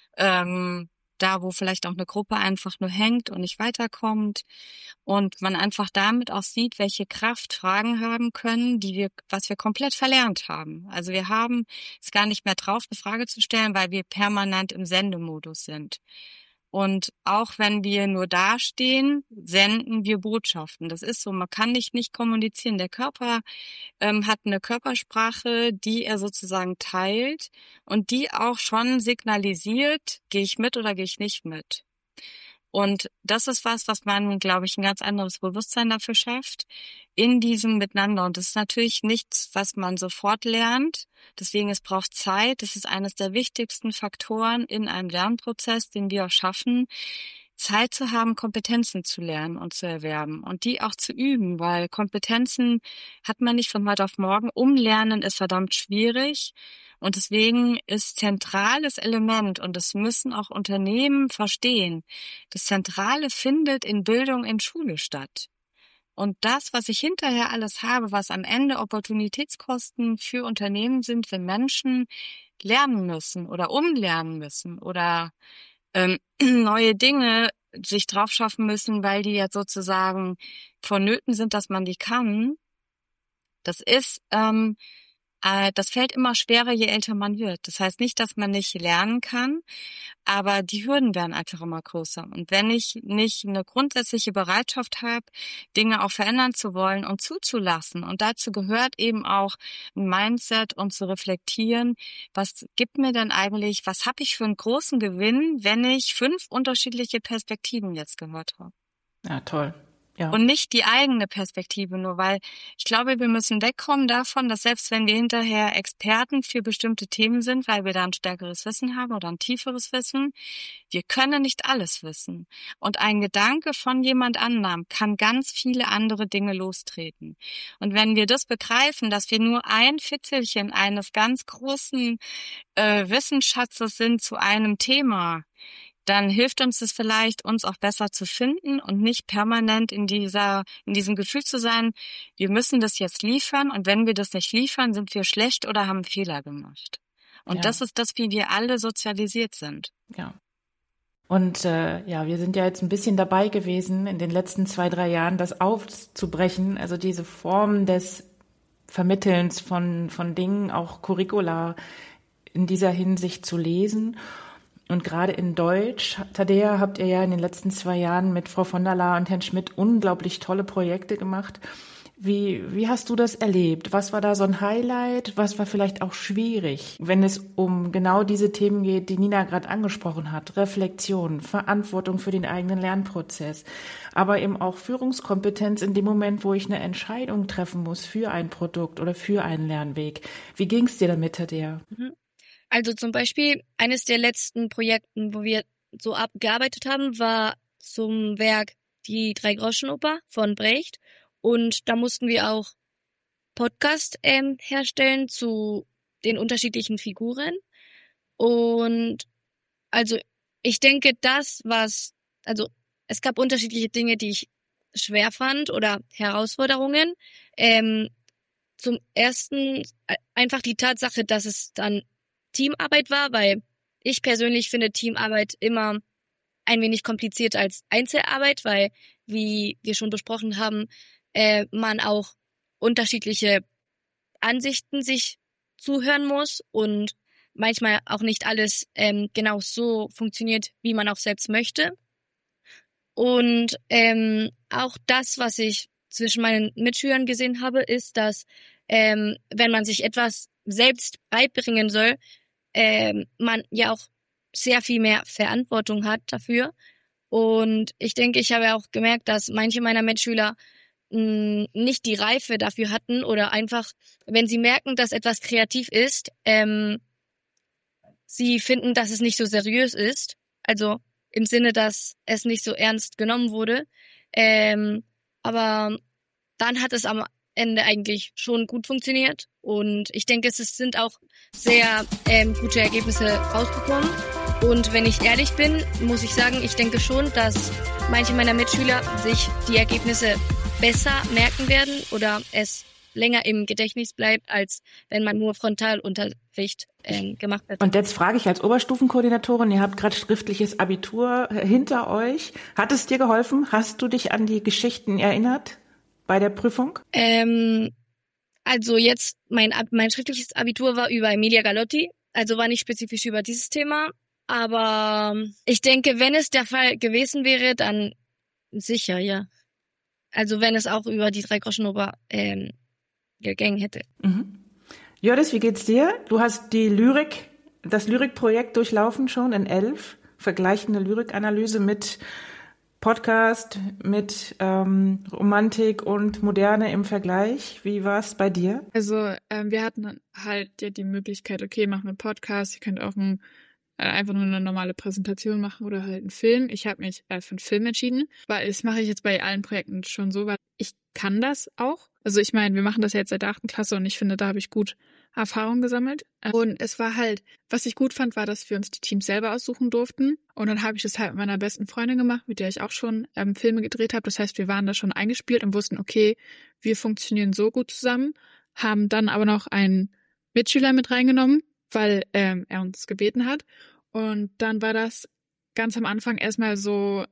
ähm, da wo vielleicht auch eine Gruppe einfach nur hängt und nicht weiterkommt und man einfach damit auch sieht, welche Kraft Fragen haben können, die wir, was wir komplett verlernt haben. Also wir haben es gar nicht mehr drauf, eine Frage zu stellen, weil wir permanent im Sendemodus sind. Und auch wenn wir nur dastehen, senden wir Botschaften. Das ist so, man kann nicht nicht kommunizieren. Der Körper ähm, hat eine Körpersprache, die er sozusagen teilt und die auch schon signalisiert, gehe ich mit oder gehe ich nicht mit. Und das ist was, was man, glaube ich, ein ganz anderes Bewusstsein dafür schafft, in diesem Miteinander. Und das ist natürlich nichts, was man sofort lernt. Deswegen, es braucht Zeit. Das ist eines der wichtigsten Faktoren in einem Lernprozess, den wir auch schaffen, Zeit zu haben, Kompetenzen zu lernen und zu erwerben und die auch zu üben, weil Kompetenzen hat man nicht von heute auf morgen. Umlernen ist verdammt schwierig und deswegen ist zentrales Element, und das müssen auch Unternehmen verstehen, das Zentrale findet in Bildung in Schule statt. Und das, was ich hinterher alles habe, was am Ende Opportunitätskosten für Unternehmen sind, wenn Menschen lernen müssen oder umlernen müssen oder ähm, neue Dinge sich drauf schaffen müssen, weil die jetzt sozusagen vonnöten sind, dass man die kann, das ist, ähm, äh, das fällt immer schwerer, je älter man wird. Das heißt nicht, dass man nicht lernen kann, aber die Hürden werden einfach immer größer. Und wenn ich nicht eine grundsätzliche Bereitschaft habe, Dinge auch verändern zu wollen und zuzulassen, und dazu gehört eben auch ein Mindset und zu reflektieren, was gibt mir denn eigentlich, was habe ich für einen großen Gewinn, wenn ich fünf unterschiedliche Perspektiven jetzt gehört habe. Ja, toll. Ja. Und nicht die eigene Perspektive nur, weil ich glaube, wir müssen wegkommen davon, dass selbst wenn wir hinterher Experten für bestimmte Themen sind, weil wir da ein stärkeres Wissen haben oder ein tieferes Wissen, wir können nicht alles wissen. Und ein Gedanke von jemand anderem kann ganz viele andere Dinge lostreten. Und wenn wir das begreifen, dass wir nur ein Fitzelchen eines ganz großen äh, Wissensschatzes sind zu einem Thema, dann hilft uns das vielleicht, uns auch besser zu finden und nicht permanent in dieser, in diesem Gefühl zu sein, wir müssen das jetzt liefern und wenn wir das nicht liefern, sind wir schlecht oder haben Fehler gemacht. Und ja. Das ist das, wie wir alle sozialisiert sind. Ja. Und äh, ja, wir sind ja jetzt ein bisschen dabei gewesen, in den letzten zwei, drei Jahren das aufzubrechen, also diese Form des Vermittelns von, von Dingen, auch Curricula in dieser Hinsicht zu lesen. Und gerade in Deutsch, Tadea, habt ihr ja in den letzten zwei Jahren mit Frau von der Laar und Herrn Schmidt unglaublich tolle Projekte gemacht. Wie, wie hast du das erlebt? Was war da so ein Highlight? Was war vielleicht auch schwierig, wenn es um genau diese Themen geht, die Nina gerade angesprochen hat? Reflexion, Verantwortung für den eigenen Lernprozess, aber eben auch Führungskompetenz in dem Moment, wo ich eine Entscheidung treffen muss für ein Produkt oder für einen Lernweg. Wie ging es dir damit, Tadea? Also zum Beispiel eines der letzten Projekten, wo wir so abgearbeitet haben, war zum Werk Die Drei-Groschen-Oper von Brecht. Und da mussten wir auch Podcast ähm, herstellen zu den unterschiedlichen Figuren. Und also ich denke, das, was, also es gab unterschiedliche Dinge, die ich schwer fand oder Herausforderungen. Ähm, zum ersten einfach die Tatsache, dass es dann Teamarbeit war, weil ich persönlich finde Teamarbeit immer ein wenig komplizierter als Einzelarbeit, weil, wie wir schon besprochen haben, äh, man auch unterschiedliche Ansichten sich zuhören muss und manchmal auch nicht alles ähm, genau so funktioniert, wie man auch selbst möchte. Und ähm, auch das, was ich zwischen meinen Mitschülern gesehen habe, ist, dass ähm, wenn man sich etwas selbst beibringen soll, ähm, man ja auch sehr viel mehr Verantwortung hat dafür. Und ich denke, ich habe auch gemerkt, dass manche meiner Mitschüler mh, nicht die Reife dafür hatten oder einfach, wenn sie merken, dass etwas kreativ ist, ähm, sie finden, dass es nicht so seriös ist. Also im Sinne, dass es nicht so ernst genommen wurde. Ähm, aber dann hat es am Ende eigentlich schon gut funktioniert. Und ich denke, es sind auch sehr ähm, gute Ergebnisse rausgekommen. Und wenn ich ehrlich bin, muss ich sagen, ich denke schon, dass manche meiner Mitschüler sich die Ergebnisse besser merken werden oder es länger im Gedächtnis bleibt, als wenn man nur Frontalunterricht ähm, gemacht hat. Und jetzt frage ich als Oberstufenkoordinatorin, ihr habt gerade schriftliches Abitur hinter euch. Hat es dir geholfen? Hast du dich an die Geschichten erinnert bei der Prüfung? Ähm, also jetzt, mein, mein schriftliches Abitur war über Emilia Galotti, also war nicht spezifisch über dieses Thema. Aber ich denke, wenn es der Fall gewesen wäre, dann sicher, ja. Also wenn es auch über die Drei-Groschen-Oper ähm, gegangen hätte. Mhm. Jördis, wie geht's dir? Du hast die Lyrik, das Lyrikprojekt durchlaufen schon in elf, vergleichende Lyrikanalyse mit Podcast, mit ähm, Romantik und Moderne im Vergleich. Wie war's bei dir? Also ähm, wir hatten halt ja die Möglichkeit, okay, machen wir einen Podcast, ihr könnt auch ein einfach nur eine normale Präsentation machen oder halt einen Film. Ich habe mich äh, für einen Film entschieden, weil das mache ich jetzt bei allen Projekten schon so, weil ich kann das auch. Also ich meine, wir machen das jetzt seit der achten Klasse und ich finde, da habe ich gut Erfahrung gesammelt. Und es war halt, was ich gut fand, war, dass wir uns die Teams selber aussuchen durften. Und dann habe ich das halt mit meiner besten Freundin gemacht, mit der ich auch schon ähm, Filme gedreht habe. Das heißt, wir waren da schon eingespielt und wussten, okay, wir funktionieren so gut zusammen, haben dann aber noch einen Mitschüler mit reingenommen, weil ähm, er uns gebeten hat. Und dann war das ganz am Anfang erstmal so,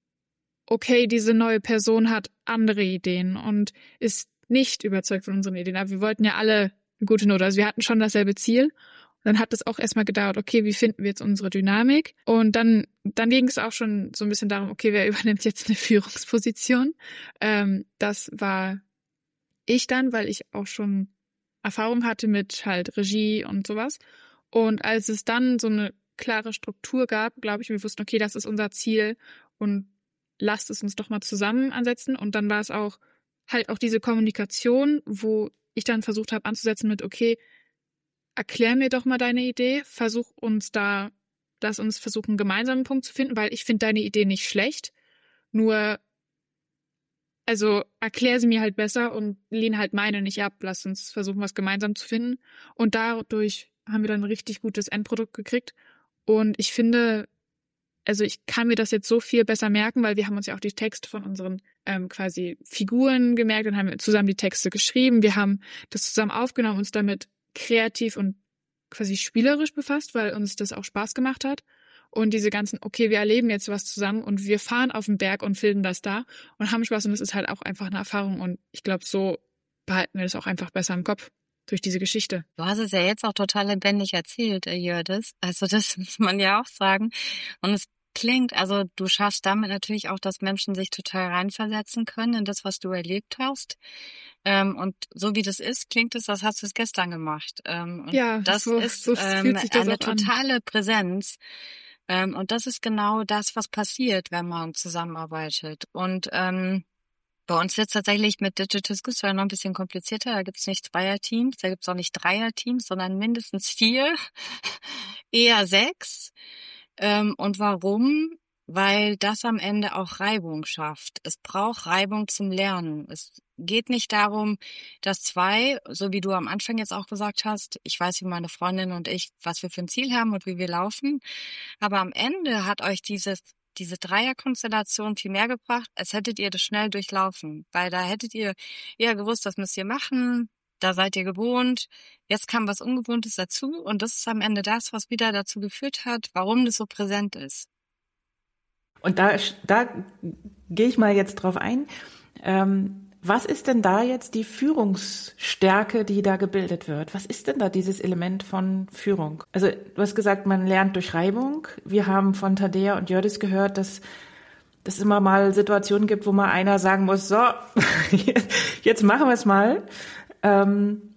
okay, diese neue Person hat andere Ideen und ist nicht überzeugt von unseren Ideen. Aber wir wollten ja alle eine gute Note. Also wir hatten schon dasselbe Ziel. Und dann hat es auch erstmal gedauert, okay, wie finden wir jetzt unsere Dynamik? Und dann dann ging es auch schon so ein bisschen darum, okay, wer übernimmt jetzt eine Führungsposition? Ähm, das war ich dann, weil ich auch schon Erfahrung hatte mit halt Regie und sowas. Und als es dann so eine klare Struktur gab, glaube ich, wir wussten, okay, das ist unser Ziel und lasst es uns doch mal zusammen ansetzen. Und dann war es auch halt auch diese Kommunikation, wo ich dann versucht habe anzusetzen mit, okay, erklär mir doch mal deine Idee, versuch uns da, lass uns versuchen, einen gemeinsamen Punkt zu finden, weil ich finde deine Idee nicht schlecht, nur also erklär sie mir halt besser und lehne halt meine nicht ab. Lass uns versuchen, was gemeinsam zu finden. Und dadurch haben wir dann ein richtig gutes Endprodukt gekriegt. Und ich finde, also ich kann mir das jetzt so viel besser merken, weil wir haben uns ja auch die Texte von unseren ähm, quasi Figuren gemerkt und haben zusammen die Texte geschrieben. Wir haben das zusammen aufgenommen, uns damit kreativ und quasi spielerisch befasst, weil uns das auch Spaß gemacht hat. Und diese ganzen, okay, wir erleben jetzt was zusammen und wir fahren auf den Berg und filmen das da und haben Spaß und das ist halt auch einfach eine Erfahrung und ich glaube, so behalten wir das auch einfach besser im Kopf. durch diese Geschichte. Du hast es ja jetzt auch total lebendig erzählt, Jördis. Also das muss man ja auch sagen. Und es klingt, also du schaffst damit natürlich auch, dass Menschen sich total reinversetzen können in das, was du erlebt hast. Ähm, und so wie das ist, klingt es, als hast du es gestern gemacht. Ähm, und ja, das so, ist so ähm, fühlt sich das eine auch an. totale Präsenz. Ähm, und das ist genau das, was passiert, wenn man zusammenarbeitet. Und ähm, bei uns wird es tatsächlich mit Digital School Story noch ein bisschen komplizierter. Da gibt es nicht Zweier-Teams, da gibt es auch nicht Dreier-Teams, sondern mindestens vier, eher sechs. Ähm, und warum? Weil das am Ende auch Reibung schafft. Es braucht Reibung zum Lernen. Es geht nicht darum, dass zwei, so wie du am Anfang jetzt auch gesagt hast, ich weiß, wie meine Freundin und ich, was wir für ein Ziel haben und wie wir laufen. Aber am Ende hat euch dieses diese Dreierkonstellation viel mehr gebracht, als hättet ihr das schnell durchlaufen. Weil da hättet ihr eher gewusst, das müsst ihr machen, da seid ihr gewohnt, jetzt kam was Ungewohntes dazu und das ist am Ende das, was wieder dazu geführt hat, warum das so präsent ist. Und da, da gehe ich mal jetzt drauf ein. Ähm, was ist denn da jetzt die Führungsstärke, die da gebildet wird? Was ist denn da dieses Element von Führung? Also du hast gesagt, man lernt durch Reibung. Wir haben von Tadea und Jördis gehört, dass es immer mal Situationen gibt, wo mal einer sagen muss, so, jetzt machen wir es mal. Ähm,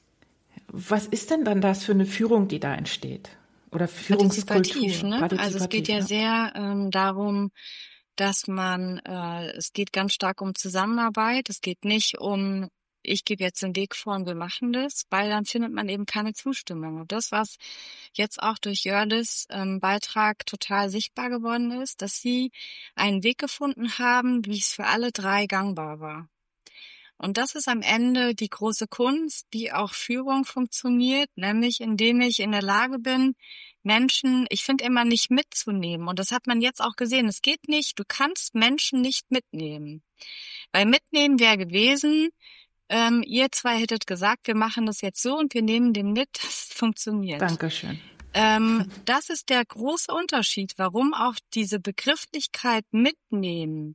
was ist denn dann das für eine Führung, die da entsteht? Oder Führungskultur? Partizipativ, ne? Partizipativ, also es geht ja, ja. sehr ähm, darum, dass man, äh, es geht ganz stark um Zusammenarbeit. Es geht nicht um, ich gebe jetzt den Weg vor und wir machen das, weil dann findet man eben keine Zustimmung. Und das, was jetzt auch durch Jördis ähm, Beitrag total sichtbar geworden ist, dass sie einen Weg gefunden haben, wie es für alle drei gangbar war. Und das ist am Ende die große Kunst, wie auch Führung funktioniert, nämlich indem ich in der Lage bin, Menschen, ich finde immer nicht mitzunehmen. Und das hat man jetzt auch gesehen. Es geht nicht, du kannst Menschen nicht mitnehmen. Weil mitnehmen wäre gewesen, ähm, ihr zwei hättet gesagt, wir machen das jetzt so und wir nehmen den mit, das funktioniert. Dankeschön. Ähm, das ist der große Unterschied, warum auch diese Begrifflichkeit mitnehmen.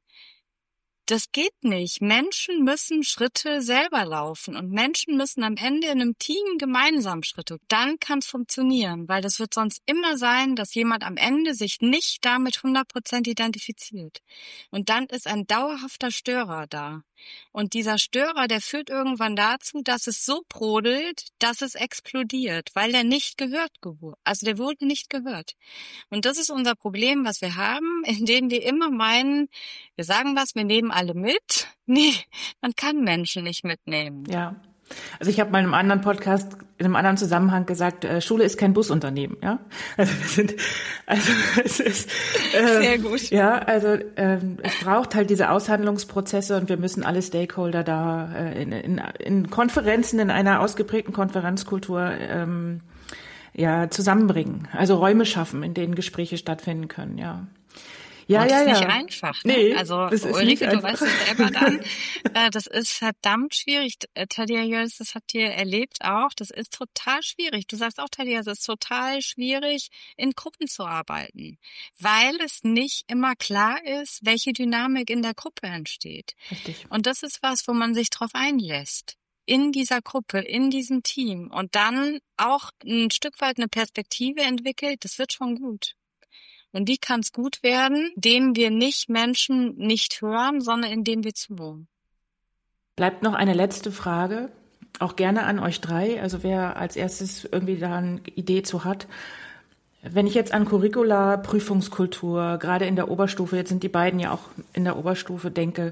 Das geht nicht. Menschen müssen Schritte selber laufen und Menschen müssen am Ende in einem Team gemeinsam Schritte. Dann kann es funktionieren, weil das wird sonst immer sein, dass jemand am Ende sich nicht damit hundert Prozent identifiziert. Und dann ist ein dauerhafter Störer da. Und dieser Störer, der führt irgendwann dazu, dass es so brodelt, dass es explodiert, weil der nicht gehört wurde. Also der wurde nicht gehört. Und das ist unser Problem, was wir haben, indem wir immer meinen, wir sagen was, wir nehmen alle mit. Nee, man kann Menschen nicht mitnehmen. Ja. Also ich habe mal in einem anderen Podcast, in einem anderen Zusammenhang gesagt, äh, Schule ist kein Busunternehmen, ja. Also wir sind, also es ist äh, sehr gut. Ja, also ähm, es braucht halt diese Aushandlungsprozesse und wir müssen alle Stakeholder da äh, in, in, in Konferenzen, in einer ausgeprägten Konferenzkultur ähm, ja zusammenbringen. Also Räume schaffen, in denen Gespräche stattfinden können, ja. Ja, und ja, das ist ja. nicht einfach. Ne? Nee, also das ist Ulrike, nicht du weißt es selber dann. äh, das ist verdammt schwierig. Tadea Jördis, das habt ihr erlebt auch. Das ist total schwierig. Du sagst auch, Tadea, es ist total schwierig, in Gruppen zu arbeiten, weil es nicht immer klar ist, welche Dynamik in der Gruppe entsteht. Richtig. Und das ist was, wo man sich drauf einlässt. In dieser Gruppe, in diesem Team. Und dann auch ein Stück weit eine Perspektive entwickelt. Das wird schon gut. Und die kann es gut werden, indem wir nicht Menschen nicht hören, sondern indem wir zuhören. Bleibt noch eine letzte Frage, auch gerne an euch drei. Also wer als erstes irgendwie da eine Idee zu hat. Wenn ich jetzt an Curricula, Prüfungskultur, gerade in der Oberstufe, jetzt sind die beiden ja auch in der Oberstufe, denke,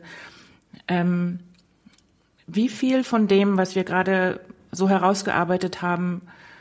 ähm, wie viel von dem, was wir gerade so herausgearbeitet haben,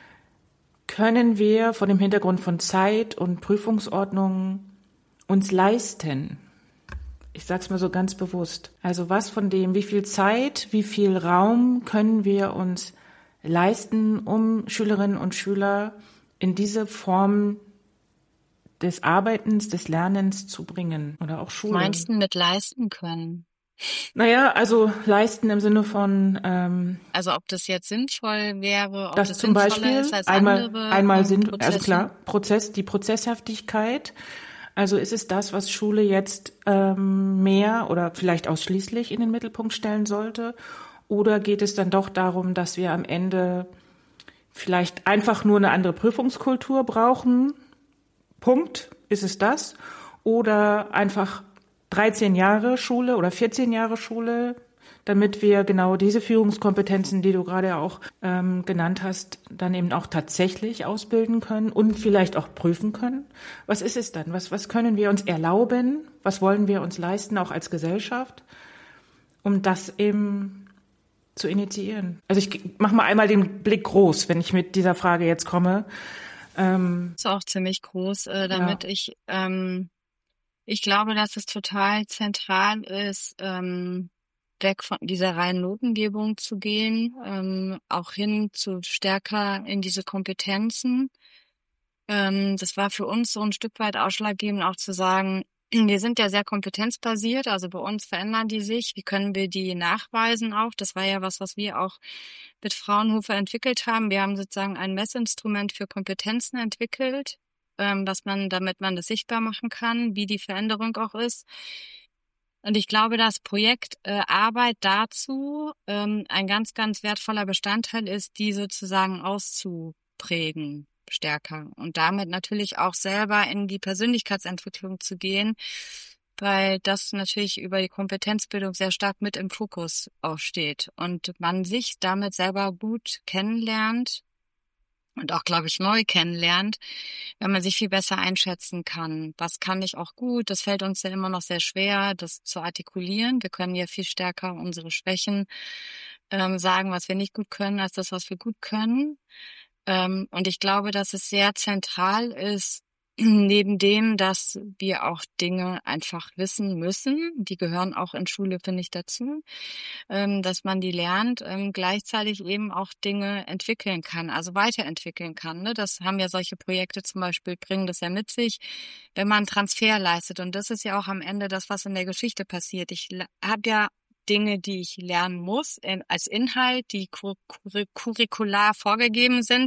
können wir vor dem Hintergrund von Zeit und Prüfungsordnungen uns leisten? Ich sag's mal so ganz bewusst. Also was von dem, wie viel Zeit, wie viel Raum können wir uns leisten, um Schülerinnen und Schüler in diese Form des Arbeitens, des Lernens zu bringen oder auch Schule? Meinst du mit leisten können? Naja, also leisten im Sinne von ähm, also ob das jetzt sinnvoll wäre, ob das, das zum sinnvoller Beispiel ist als einmal andere einmal Sinn, Prozesse? Also klar, Prozess, die Prozesshaftigkeit. Also ist es das, was Schule jetzt ähm, mehr oder vielleicht ausschließlich in den Mittelpunkt stellen sollte? Oder geht es dann doch darum, dass wir am Ende vielleicht einfach nur eine andere Prüfungskultur brauchen? Punkt, ist es das? Oder einfach dreizehn Jahre Schule oder vierzehn Jahre Schule, damit wir genau diese Führungskompetenzen, die du gerade auch ähm, genannt hast, dann eben auch tatsächlich ausbilden können und vielleicht auch prüfen können. Was ist es dann? Was, was können wir uns erlauben? Was wollen wir uns leisten, auch als Gesellschaft, um das eben zu initiieren? Also ich mache mal einmal den Blick groß, wenn ich mit dieser Frage jetzt komme. Ähm, ist auch ziemlich groß, äh, damit ja. ich, ähm, ich glaube, dass es total zentral ist, ähm, weg von dieser reinen Notengebung zu gehen, ähm, auch hin zu stärker in diese Kompetenzen. Ähm, das war für uns so ein Stück weit ausschlaggebend, auch zu sagen, wir sind ja sehr kompetenzbasiert, also bei uns verändern die sich. Wie können wir die nachweisen auch? Das war ja was, was wir auch mit Fraunhofer entwickelt haben. Wir haben sozusagen ein Messinstrument für Kompetenzen entwickelt, ähm, dass man, damit man das sichtbar machen kann, wie die Veränderung auch ist. Und ich glaube, das Projekt äh, Arbeit dazu ähm, ein ganz, ganz wertvoller Bestandteil ist, die sozusagen auszuprägen stärker und damit natürlich auch selber in die Persönlichkeitsentwicklung zu gehen, weil das natürlich über die Kompetenzbildung sehr stark mit im Fokus auch steht und man sich damit selber gut kennenlernt und auch, glaube ich, neu kennenlernt, wenn man sich viel besser einschätzen kann. Was kann ich auch gut? Das fällt uns ja immer noch sehr schwer, das zu artikulieren. Wir können ja viel stärker unsere Schwächen ähm, sagen, was wir nicht gut können, als das, was wir gut können. Ähm, und ich glaube, dass es sehr zentral ist, neben dem, dass wir auch Dinge einfach wissen müssen, die gehören auch in Schule, finde ich, dazu, ähm, dass man die lernt, ähm, gleichzeitig eben auch Dinge entwickeln kann, also weiterentwickeln kann. Ne? Das haben ja solche Projekte zum Beispiel, bringen das ja mit sich, wenn man Transfer leistet. Und das ist ja auch am Ende das, was in der Geschichte passiert. Ich habe ja Dinge, die ich lernen muss, in, als Inhalt, die kur- kur- curricular vorgegeben sind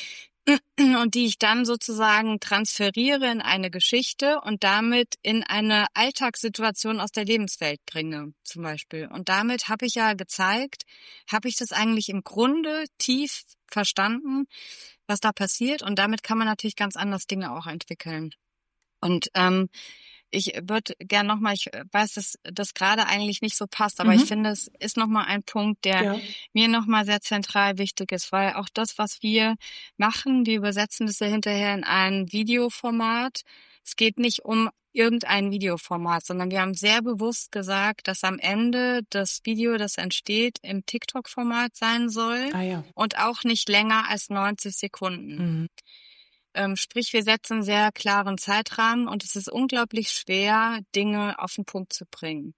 und die ich dann sozusagen transferiere in eine Geschichte und damit in eine Alltagssituation aus der Lebenswelt bringe, zum Beispiel. Und damit habe ich ja gezeigt, habe ich das eigentlich im Grunde tief verstanden, was da passiert. Und damit kann man natürlich ganz anders Dinge auch entwickeln. Und ähm, ich würde gern nochmal, ich weiß, dass das gerade eigentlich nicht so passt, aber mhm. ich finde, es ist nochmal ein Punkt, der ja. mir nochmal sehr zentral wichtig ist, weil auch das, was wir machen, wir übersetzen das ja hinterher in ein Videoformat. Es geht nicht um irgendein Videoformat, sondern wir haben sehr bewusst gesagt, dass am Ende das Video, das entsteht, im TikTok-Format sein soll ah, ja. und auch nicht länger als neunzig Sekunden. Mhm. Ähm, sprich, wir setzen einen sehr klaren Zeitrahmen und es ist unglaublich schwer, Dinge auf den Punkt zu bringen.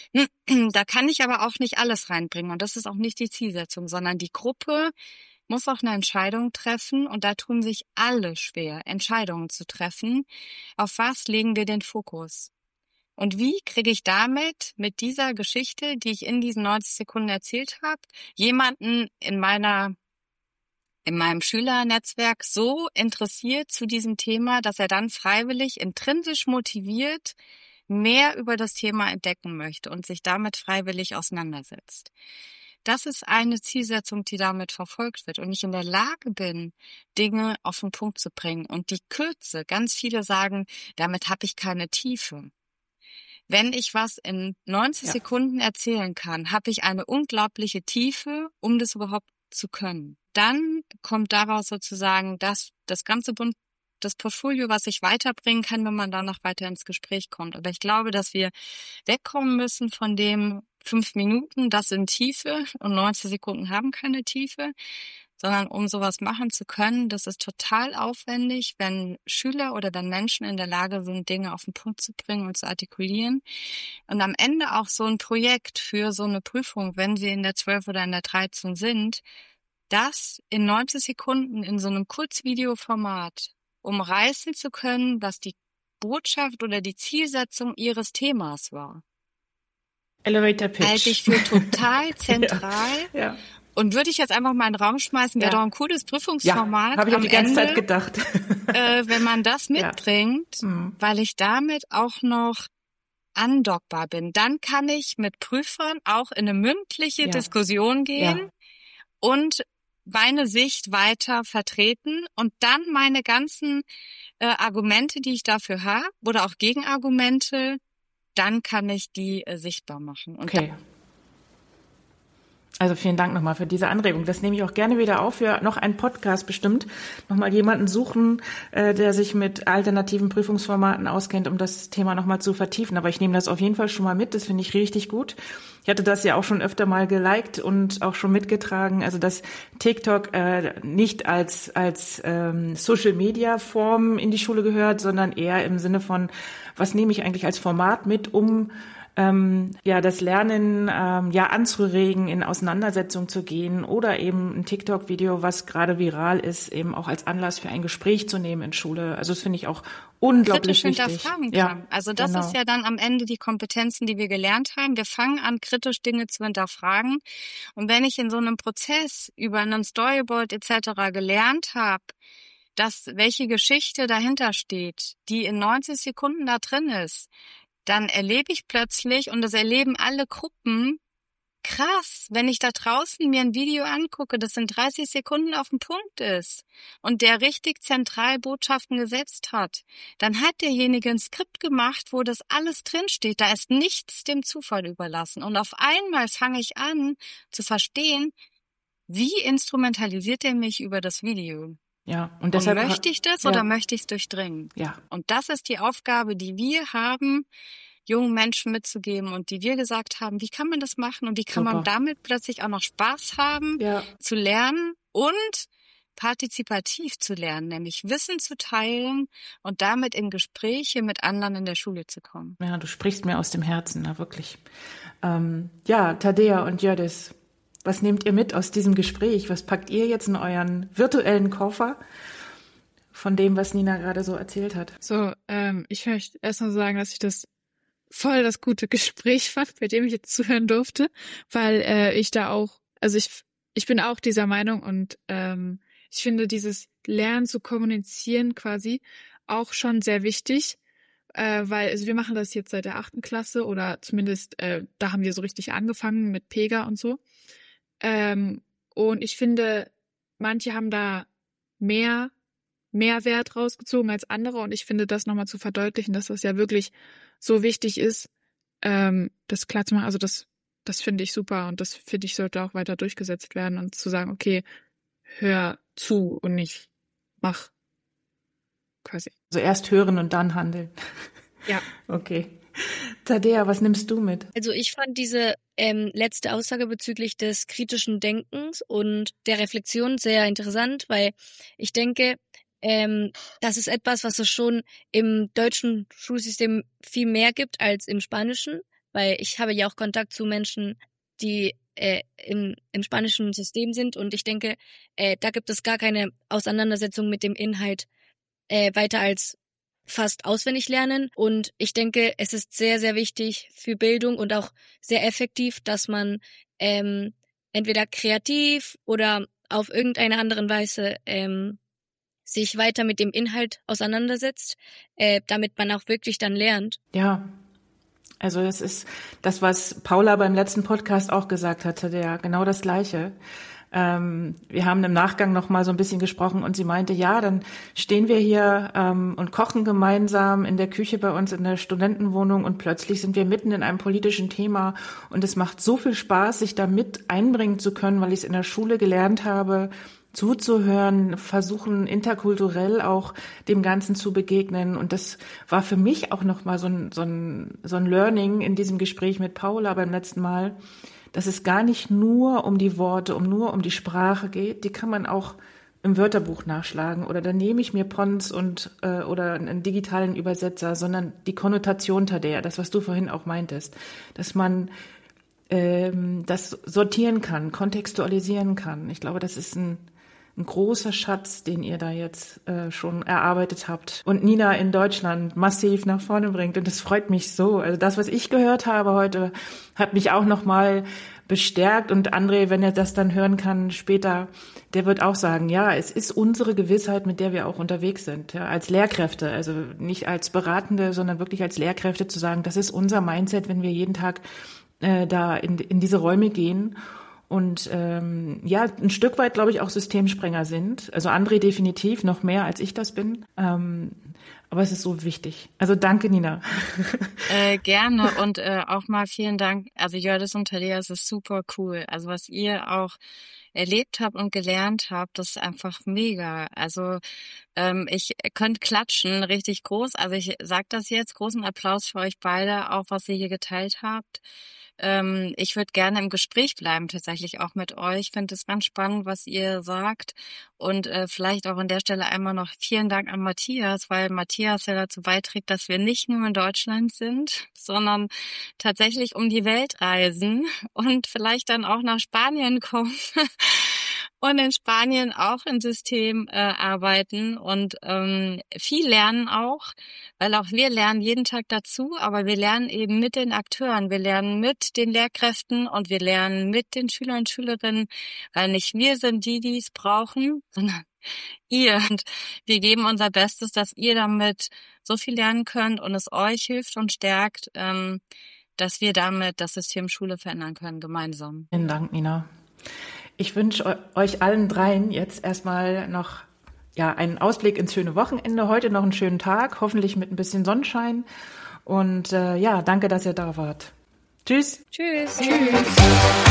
Da kann ich aber auch nicht alles reinbringen und das ist auch nicht die Zielsetzung, sondern die Gruppe muss auch eine Entscheidung treffen und da tun sich alle schwer, Entscheidungen zu treffen. Auf was legen wir den Fokus? Und wie kriege ich damit, mit dieser Geschichte, die ich in diesen neunzig Sekunden erzählt habe, jemanden in meiner in meinem Schülernetzwerk so interessiert zu diesem Thema, dass er dann freiwillig, intrinsisch motiviert, mehr über das Thema entdecken möchte und sich damit freiwillig auseinandersetzt. Das ist eine Zielsetzung, die damit verfolgt wird und ich in der Lage bin, Dinge auf den Punkt zu bringen. Und die Kürze, ganz viele sagen, damit habe ich keine Tiefe. Wenn ich was in neunzig ja. Sekunden erzählen kann, habe ich eine unglaubliche Tiefe, um das überhaupt zu können. Dann kommt daraus sozusagen das, das ganze Bund, das Portfolio, was ich weiterbringen kann, wenn man danach weiter ins Gespräch kommt. Aber ich glaube, dass wir wegkommen müssen von dem fünf Minuten, das sind Tiefe und neunzig Sekunden haben keine Tiefe, sondern um sowas machen zu können, das ist total aufwendig, wenn Schüler oder wenn Menschen in der Lage sind, Dinge auf den Punkt zu bringen und zu artikulieren. Und am Ende auch so ein Projekt für so eine Prüfung, wenn sie in der zwölf oder in der dreizehn sind, das in neunzig Sekunden in so einem Kurzvideoformat umreißen zu können, was die Botschaft oder die Zielsetzung ihres Themas war. Elevator Pitch. Halte ich für total zentral. ja, ja. Und würde ich jetzt einfach mal in den Raum schmeißen, wäre ja. doch ein cooles Prüfungsformat. Ja, habe ich auch die ganze Ende, Zeit gedacht. äh, wenn man das mitbringt, ja. mhm. weil ich damit auch noch andockbar bin, dann kann ich mit Prüfern auch in eine mündliche Ja. Diskussion gehen Ja. und meine Sicht weiter vertreten und dann meine ganzen äh, Argumente, die ich dafür habe, oder auch Gegenargumente, dann kann ich die äh, sichtbar machen. Und Okay. Also vielen Dank nochmal für diese Anregung. Das nehme ich auch gerne wieder auf für noch einen Podcast bestimmt. Nochmal jemanden suchen, äh, der sich mit alternativen Prüfungsformaten auskennt, um das Thema nochmal zu vertiefen. Aber ich nehme das auf jeden Fall schon mal mit. Das finde ich richtig gut. Ich hatte das ja auch schon öfter mal geliked und auch schon mitgetragen. Also dass TikTok äh, nicht als als ähm, Social-Media-Form in die Schule gehört, sondern eher im Sinne von, was nehme ich eigentlich als Format mit, um Ähm, ja, das Lernen ähm, ja anzuregen, in Auseinandersetzung zu gehen oder eben ein TikTok-Video, was gerade viral ist, eben auch als Anlass für ein Gespräch zu nehmen in Schule. Also das finde ich auch unglaublich kritisch wichtig. hinterfragen Ja, kann. Also das genau. ist ja dann am Ende die Kompetenzen, die wir gelernt haben. Wir fangen an, kritisch Dinge zu hinterfragen. Und wenn ich in so einem Prozess über einen Storyboard et cetera gelernt habe, dass welche Geschichte dahinter steht, die in neunzig Sekunden da drin ist, dann erlebe ich plötzlich, und das erleben alle Gruppen, krass, wenn ich da draußen mir ein Video angucke, das in dreißig Sekunden auf den Punkt ist und der richtig zentral Botschaften gesetzt hat, dann hat derjenige ein Skript gemacht, wo das alles drinsteht. Da ist nichts dem Zufall überlassen. Und auf einmal fange ich an zu verstehen, wie instrumentalisiert er mich über das Video. Ja, und Und deshalb möchte ich das ja. oder möchte ich es durchdringen? Ja, Und das ist die Aufgabe, die wir haben, jungen Menschen mitzugeben und die wir gesagt haben, wie kann man das machen und wie kann Super. man damit plötzlich auch noch Spaß haben, ja, zu lernen und partizipativ zu lernen, nämlich Wissen zu teilen und damit in Gespräche mit anderen in der Schule zu kommen. ja, du sprichst mir aus dem Herzen, na wirklich. Ähm, ja, Tadea und Jördis, was nehmt ihr mit aus diesem Gespräch? Was packt ihr jetzt in euren virtuellen Koffer von dem, was Nina gerade so erzählt hat? So, ähm, ich möchte erstmal sagen, dass ich das voll das gute Gespräch fand, bei dem ich jetzt zuhören durfte, weil äh, ich da auch, also ich ich bin auch dieser Meinung und ähm, ich finde dieses Lernen zu kommunizieren quasi auch schon sehr wichtig, äh, weil also wir machen das jetzt seit der achten Klasse oder zumindest äh, da haben wir so richtig angefangen mit Pega und so. Ähm, und ich finde, manche haben da mehr Mehrwert rausgezogen als andere und ich finde, das nochmal zu verdeutlichen, dass das ja wirklich so wichtig ist, ähm, das klar zu machen. Also das, das finde ich super und das finde ich sollte auch weiter durchgesetzt werden und zu sagen, okay, hör zu und nicht mach quasi. Also erst hören und dann handeln. Ja. Okay. Tadea, was nimmst du mit? Also ich fand diese ähm, letzte Aussage bezüglich des kritischen Denkens und der Reflexion sehr interessant, weil ich denke, ähm, das ist etwas, was es schon im deutschen Schulsystem viel mehr gibt als im Spanischen, weil ich habe ja auch Kontakt zu Menschen, die äh, im, im spanischen System sind und ich denke, äh, da gibt es gar keine Auseinandersetzung mit dem Inhalt äh, weiter als fast auswendig lernen und ich denke, es ist sehr, sehr wichtig für Bildung und auch sehr effektiv, dass man ähm, entweder kreativ oder auf irgendeine andere Weise ähm, sich weiter mit dem Inhalt auseinandersetzt, äh, damit man auch wirklich dann lernt. Ja, also das ist das, was Paula beim letzten Podcast auch gesagt hatte, der genau das Gleiche. Ähm, wir haben im Nachgang noch mal so ein bisschen gesprochen und sie meinte, ja, dann stehen wir hier ähm, und kochen gemeinsam in der Küche bei uns in der Studentenwohnung und plötzlich sind wir mitten in einem politischen Thema und es macht so viel Spaß, sich da mit einbringen zu können, weil ich es in der Schule gelernt habe, zuzuhören, versuchen interkulturell auch dem Ganzen zu begegnen und das war für mich auch noch mal so ein, so ein, so ein Learning in diesem Gespräch mit Paula beim letzten Mal, dass es gar nicht nur um die Worte, um nur um die Sprache geht, die kann man auch im Wörterbuch nachschlagen oder dann nehme ich mir Pons und äh, oder einen digitalen Übersetzer, sondern die Konnotation Tadea, das, was du vorhin auch meintest, dass man ähm, das sortieren kann, kontextualisieren kann. Ich glaube, das ist ein ein großer Schatz, den ihr da jetzt äh, schon erarbeitet habt und Nina in Deutschland massiv nach vorne bringt. Und das freut mich so. Also das, was ich gehört habe heute, hat mich auch nochmal bestärkt. Und André, wenn er das dann hören kann später, der wird auch sagen, ja, es ist unsere Gewissheit, mit der wir auch unterwegs sind, ja, als Lehrkräfte, also nicht als Beratende, sondern wirklich als Lehrkräfte zu sagen, das ist unser Mindset, wenn wir jeden Tag äh, da in, in diese Räume gehen. Und ähm, ja, ein Stück weit, glaube ich, auch Systemsprenger sind. Also André definitiv, noch mehr als ich das bin. Ähm, aber es ist so wichtig. Also danke, Nina. Äh, gerne und äh, auch mal vielen Dank. Also Jördis und Thalia, es ist super cool. Also was ihr auch erlebt habt und gelernt habt, das ist einfach mega. Also ähm, ich könnt klatschen, richtig groß. Also ich sage das jetzt, großen Applaus für euch beide, auch was ihr hier geteilt habt. Ähm, ich würde gerne im Gespräch bleiben, tatsächlich auch mit euch. Ich finde es ganz spannend, was ihr sagt. Und äh, vielleicht auch an der Stelle einmal noch vielen Dank an Matthias, weil Matthias ja dazu beiträgt, dass wir nicht nur in Deutschland sind, sondern tatsächlich um die Welt reisen und vielleicht dann auch nach Spanien kommen. Und in Spanien auch im System äh, arbeiten und ähm, viel lernen auch, weil auch wir lernen jeden Tag dazu, aber wir lernen eben mit den Akteuren, wir lernen mit den Lehrkräften und wir lernen mit den Schülern und Schülerinnen, weil nicht wir sind die, die es brauchen, sondern ihr. Und wir geben unser Bestes, dass ihr damit so viel lernen könnt und es euch hilft und stärkt, ähm, dass wir damit das System Schule verändern können, gemeinsam. Vielen Dank, Nina. Ich wünsche euch allen dreien jetzt erstmal noch ja einen Ausblick ins schöne Wochenende. Heute noch einen schönen Tag, hoffentlich mit ein bisschen Sonnenschein. Und äh, ja, danke, dass ihr da wart. Tschüss. Tschüss. Tschüss.